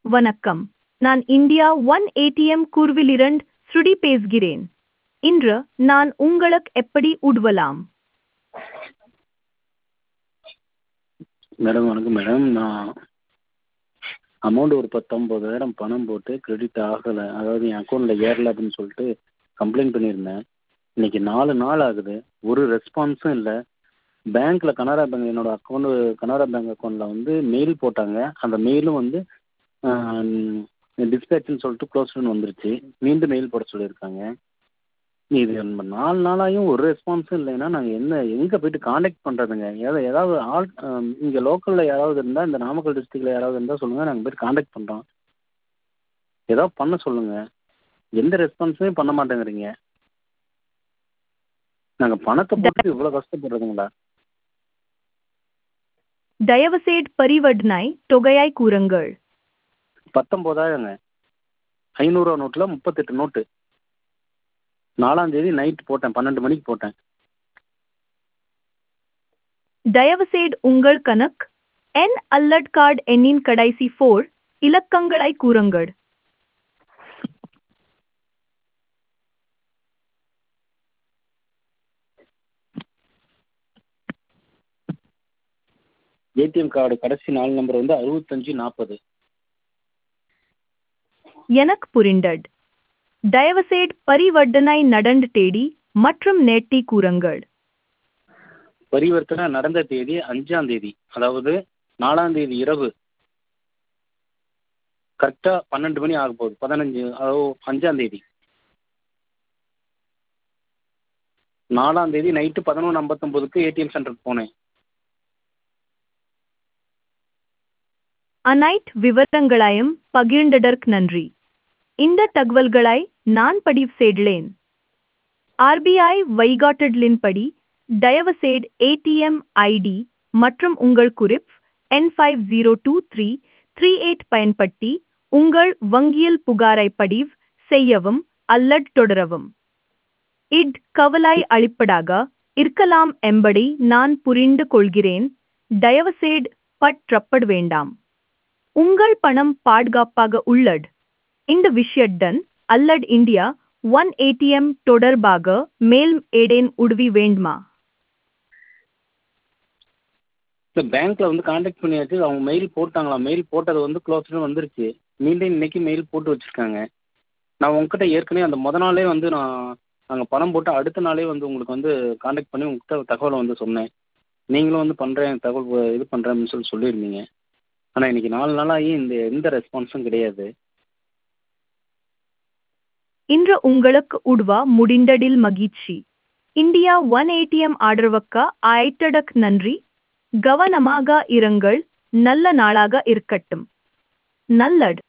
வணக்கம். நான் India one ATM கூர்விலிரண்ட் ஸ்ருடி பேசுகிறேன். இன்று நான் உங்களுக்கு எப்படி உதவலாம்? மேடம் வணக்கம் மேடம். நான் அமௌண்ட் ஒரு 19,000 பணம் போட்டு கிரெடிட் ஆகலை, அதாவது என் அக்கௌண்ட்டில் ஏறலை அப்படின்னு சொல்லிட்டு கம்ப்ளைண்ட் பண்ணியிருந்தேன். இன்றைக்கி 4 நாள் ஆகுது, ஒரு ரெஸ்பான்ஸும் இல்லை. பேங்க்கில் கனரா பேங்க் என்னோடய அக்கௌண்ட்டு கனரா பேங்க் அக்கௌண்ட்டில் வந்து மெயில் போட்டாங்க. அந்த மெயிலும் வந்து டிஸ்பேச்சுன்னு சொல்லிட்டு க்ளோஸ்டுன்னு வந்துருச்சு. மீண்டும் மெயில் போட சொல்லியிருக்காங்க. இது நம்ம 4 நாளாயும் ஒரு ரெஸ்பான்ஸும் இல்லைன்னா நாங்கள் எங்கே போய்ட்டு காண்டாக்ட் பண்ணுறதுங்க? ஏதாவது ஆள் இங்கே லோக்கலில் யாராவது இருந்தால், இந்த நாமக்கல் டிஸ்ட்ரிக்டில் யாராவது இருந்தால் சொல்லுங்கள், நாங்கள் போய்ட்டு காண்டாக்ட் பண்ணுறோம். ஏதாவது பண்ண சொல்லுங்கள். எந்த ரெஸ்பான்ஸுமே பண்ண மாட்டேங்கிறீங்க. நாங்கள் பணத்தை போட்டுட்டு இவ்வளோ கஷ்டப்படுறதுங்களா? தயவுசெய்து பரிவர்த்தனை தொகையை கூறுங்கள். 19,000ங்க. 500 நோட்டில் 38 நோட்டு. 4ஆம் தேதி நைட் போட்டேன், 12 மணிக்கு போட்டேன். தயவுசெய்து உங்கள் கணக்கு எண் அல்லது கார்டு எண்ணின் கடைசி 4 இலக்கங்களை கூறுங்கள். ஏடிஎம் கார்டு கடைசி 4 நம்பர் வந்து 6540. எனக்கு புரிந்தது. தயவுசெய்து பரிவர்த்தனை நடந்த தேதி மற்றும் நேர்த்தி கூறுங்கள். பரிவர்த்தனை நடந்த தேதி 5ஆம் தேதி, அதாவது 4ஆம் தேதி இரவு கரெக்டாக 12 மணி ஆக போகுது. 15, அதாவது 5ஆம் தேதி. 4ஆம் தேதி நைட்டு 11:59க்கு ஏடிஎம் சென்டருக்கு போனேன். அனைத்து விவரங்களையும் பகிர்ந்ததற்கு நன்றி. இந்த தகவல்களை நான் பதிவு செய்துள்ளேன். ஆர்பிஐ வழிகாட்டுதலின்படி தயவுசெய்து ஏடிஎம் ஐடி மற்றும் உங்கள் குறிப்பு எண் 502338 பயன்படுத்தி உங்கள் வங்கியில் புகாரை பதிவு செய்யவும் அல்லது தொடரவும். இது கவலை அளிப்பதாக இருக்கலாம் என்பதை நான் புரிந்து கொள்கிறேன். தயவுசெய்து பற்றப்பட வேண்டாம். உங்கள் பணம் பாதுகாப்பாக உள்ளது. இந்த விஷயத்துடன் அல்லது இந்தியா ஒன் ஏடிஎம் தொடர்பாக மேலும் ஏதேனும் உதவி வேண்டுமா? இந்த பேங்க்கில் வந்து காண்டாக்ட் பண்ணியாச்சு. அவங்க மெயில் போட்டாங்களா, மெயில் போட்டது வந்து க்ளோஸ்டுன்னு வந்துருச்சு. மீண்டும் இன்னைக்கு மெயில் போட்டு வச்சுருக்காங்க. நான் உங்ககிட்ட ஏற்கனவே அந்த நாளே வந்து நாங்கள் பணம் போட்டு அடுத்த நாளே வந்து உங்களுக்கு வந்து காண்டாக்ட் பண்ணி உங்ககிட்ட தகவலை வந்து சொன்னேன். நீங்களும் வந்து பண்ணுறேன், தகவல் இது பண்ணுறேன் அப்படின்னு சொல்லியிருந்தீங்க. ஆனால் இன்றைக்கி 4 நாளாகி எந்த ரெஸ்பான்ஸும் கிடையாது. இன்று உங்களுக்கு உதவ முடிந்ததில் மகிழ்ச்சி. இந்தியா ஒன் ஏடிஎம் ஆதரவுக்கு அழைத்ததற்கு நன்றி. கவனமாக இருங்கள். நல்ல நாளாக இருக்கட்டும். நல்லது.